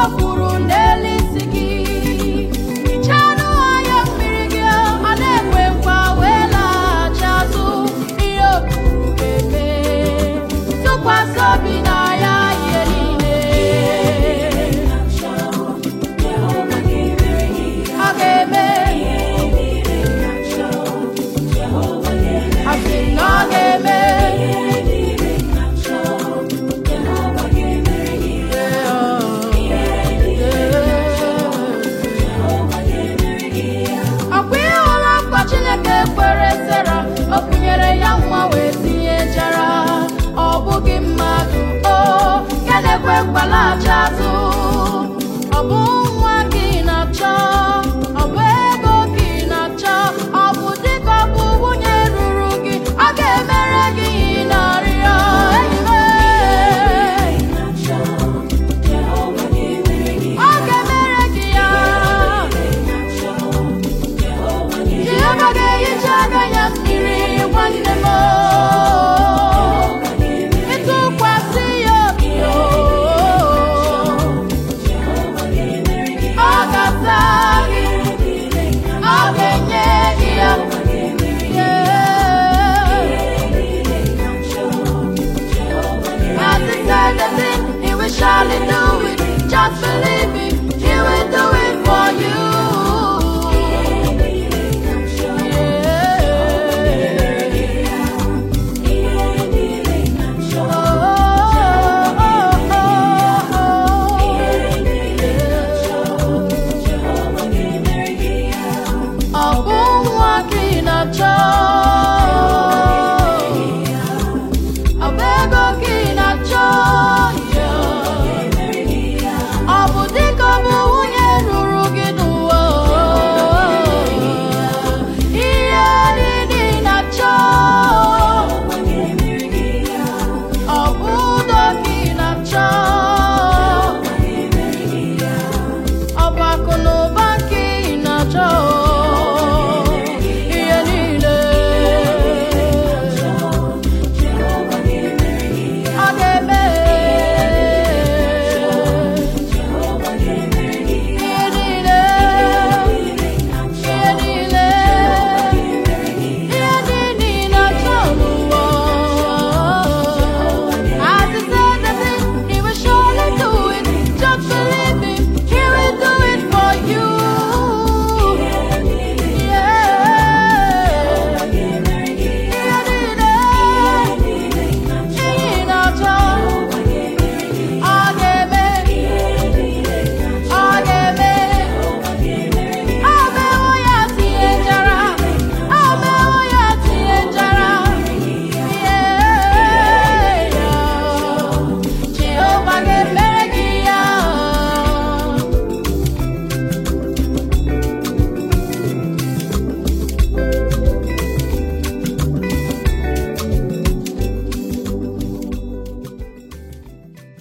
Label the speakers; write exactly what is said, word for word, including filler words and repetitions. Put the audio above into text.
Speaker 1: kwuru n'elisi gị ichanụ anya mmiri gị ọ na-ekwe nkwa wee laghachi azụ ihe o kwuru ga-eme tụkwasị obi na ya ihe niile ọ ga-eme asị na ọ ga-eme Chineke kwere Sera o kwunyere ya nwa wee tinyechara ọ bụghị mmadụ o ya na-ekwe mgbalacha azụ